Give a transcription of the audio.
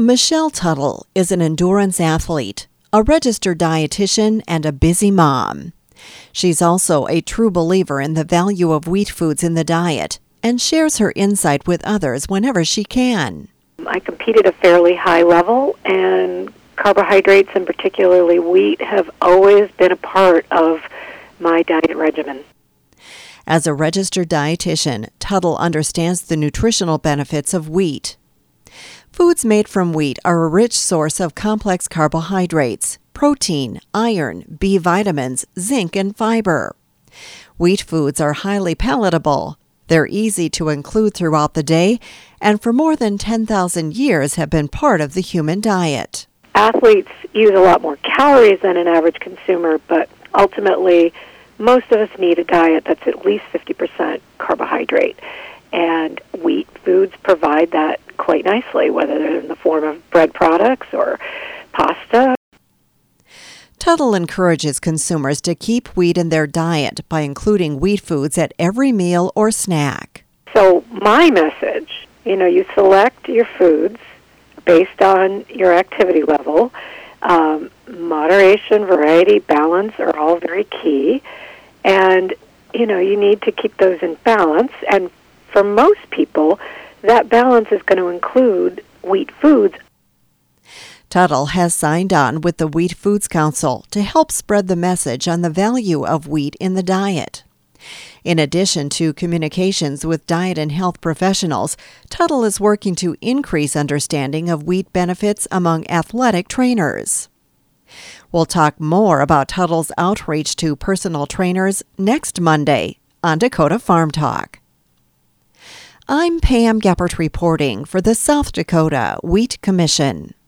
Michelle Tuttle is an endurance athlete, a registered dietitian, and a busy mom. She's also a true believer in the value of wheat foods in the diet and shares her insight with others whenever she can. I compete at a fairly high level, and carbohydrates, and particularly wheat, have always been a part of my diet regimen. As a registered dietitian, Tuttle understands the nutritional benefits of wheat. Foods made from wheat are a rich source of complex carbohydrates, protein, iron, B vitamins, zinc, and fiber. Wheat foods are highly palatable. They're easy to include throughout the day, and for more than 10,000 years have been part of the human diet. Athletes use a lot more calories than an average consumer, but ultimately, most of us need a diet that's at least 50% carbohydrate. And wheat foods provide that quite nicely, whether they're in the form of bread products or pasta. Tuttle encourages consumers to keep wheat in their diet by including wheat foods at every meal or snack. So my message, you select your foods based on your activity level. Moderation, variety, balance are all very key. And, you need to keep those in balance. And for most people, that balance is going to include wheat foods. Tuttle has signed on with the Wheat Foods Council to help spread the message on the value of wheat in the diet. In addition to communications with diet and health professionals, Tuttle is working to increase understanding of wheat benefits among athletic trainers. We'll talk more about Tuttle's outreach to personal trainers next Monday on Dakota Farm Talk. I'm Pam Geppert reporting for the South Dakota Wheat Commission.